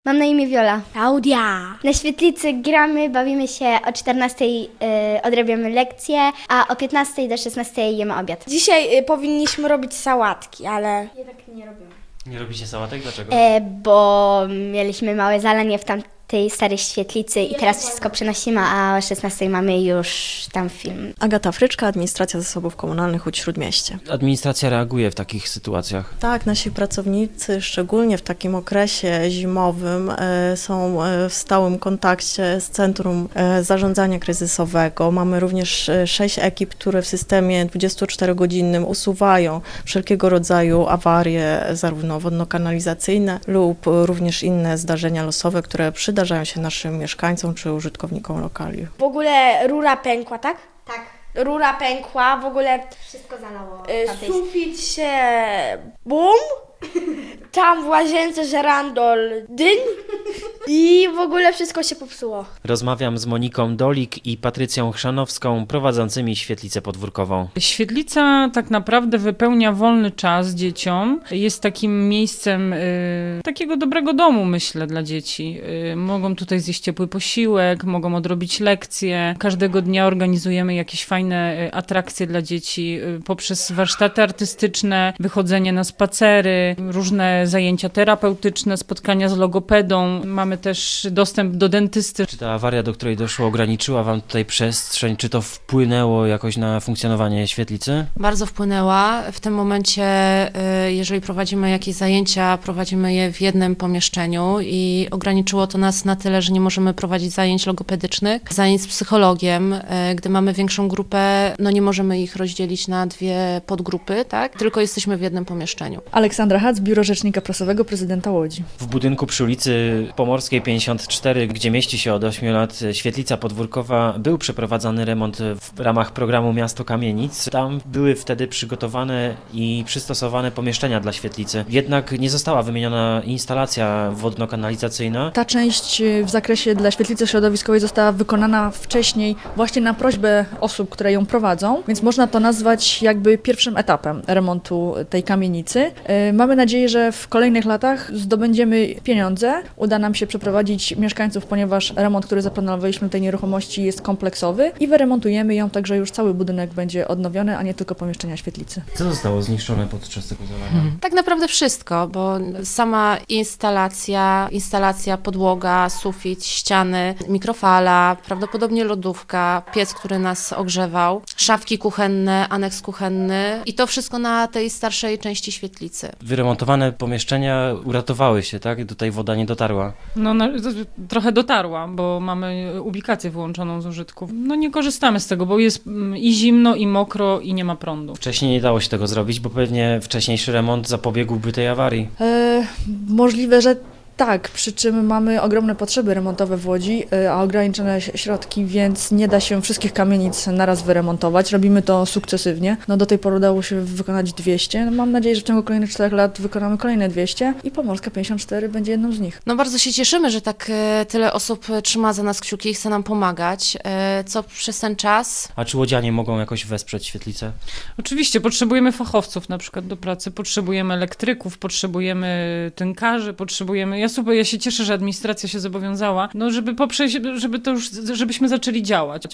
Mam na imię Wiola. Klaudia. Na świetlicy gramy, bawimy się, o 14 odrabiamy lekcje, a o 15 do 16 jemy obiad. Dzisiaj powinniśmy robić sałatki, ale... Jednak nie robimy. Nie robicie sałatek? Dlaczego? Bo mieliśmy małe zalanie w tamtej starej świetlicy i teraz wszystko przenosimy, a o 16 mamy już tam film. Agata Fryczka, Administracja Zasobów Komunalnych Łódź Śródmieście. Administracja reaguje w takich sytuacjach. Tak, nasi pracownicy, szczególnie w takim okresie zimowym, są w stałym kontakcie z Centrum Zarządzania Kryzysowego. Mamy również 6 ekip, które w systemie 24-godzinnym usuwają wszelkiego rodzaju awarie, zarówno wodno-kanalizacyjne lub również inne zdarzenia losowe, które przydarzają się naszym mieszkańcom czy użytkownikom lokali. W ogóle rura pękła, tak? Tak, Rura pękła, w ogóle wszystko zalało. sufit się bum, tam w łazience żerandol dyń i w ogóle wszystko się popsuło. Rozmawiam z Moniką Dolik i Patrycją Chrzanowską, prowadzącymi świetlicę podwórkową. Świetlica tak naprawdę wypełnia wolny czas dzieciom. Jest takim miejscem takiego dobrego domu, myślę, dla dzieci. Mogą tutaj zjeść ciepły posiłek, mogą odrobić lekcje. Każdego dnia organizujemy jakieś fajne atrakcje dla dzieci poprzez warsztaty artystyczne, wychodzenie na spacery, różne zajęcia terapeutyczne, spotkania z logopedą. Mamy też dostęp do dentysty. Czy ta awaria, do której doszło, ograniczyła wam tutaj przestrzeń? Czy to wpłynęło jakoś na funkcjonowanie świetlicy? Bardzo wpłynęła. W tym momencie, jeżeli prowadzimy jakieś zajęcia, prowadzimy je w jednym pomieszczeniu i ograniczyło to nas na tyle, że nie możemy prowadzić zajęć logopedycznych, zajęć z psychologiem. Gdy mamy większą grupę, no nie możemy ich rozdzielić na dwie podgrupy, tak? Tylko jesteśmy w jednym pomieszczeniu. Aleksandra Hac, Biuro Rzecznika Prasowego Prezydenta Łodzi. W budynku przy ulicy Pomorskiej 54, gdzie mieści się od 8 lat świetlica podwórkowa, był przeprowadzany remont w ramach programu Miasto Kamienic. Tam były wtedy przygotowane i przystosowane pomieszczenia dla świetlicy. Jednak nie została wymieniona instalacja wodno-kanalizacyjna. Ta część w zakresie dla świetlicy środowiskowej została wykonana wcześniej właśnie na prośbę osób, które ją prowadzą, więc można to nazwać jakby pierwszym etapem remontu tej kamienicy. Mamy nadzieję, że w kolejnych latach zdobędziemy pieniądze. Uda nam się przeprowadzić mieszkańców, ponieważ remont, który zaplanowaliśmy tej nieruchomości, jest kompleksowy i wyremontujemy ją, także już cały budynek będzie odnowiony, a nie tylko pomieszczenia świetlicy. Co zostało zniszczone podczas tego zalania? Tak naprawdę wszystko, bo sama instalacja, podłoga, sufit, ściany, mikrofala, prawdopodobnie lodówka, piec, który nas ogrzewał, szafki kuchenne, aneks kuchenny i to wszystko na tej starszej części świetlicy. Wyremontowane pomieszczenia uratowały się, tak? Tutaj woda nie dotarła. Trochę dotarła, bo mamy ubikację wyłączoną z użytku. No nie korzystamy z tego, bo jest i zimno, i mokro, i nie ma prądu. Wcześniej nie dało się tego zrobić, bo pewnie wcześniejszy remont zapobiegłby tej awarii. Możliwe, że tak, przy czym mamy ogromne potrzeby remontowe w Łodzi, a ograniczone środki, więc nie da się wszystkich kamienic naraz wyremontować. Robimy to sukcesywnie. No do tej pory udało się wykonać 200. No, mam nadzieję, że w ciągu kolejnych 4 lat wykonamy kolejne 200 i Pomorska 54 będzie jedną z nich. No bardzo się cieszymy, że tak tyle osób trzyma za nas kciuki i chce nam pomagać, co przez ten czas. A czy łodzianie mogą jakoś wesprzeć świetlicę? Oczywiście, potrzebujemy fachowców na przykład do pracy, potrzebujemy elektryków, potrzebujemy tynkarzy, ja się cieszę, że administracja się zobowiązała, no żeby żebyśmy zaczęli działać.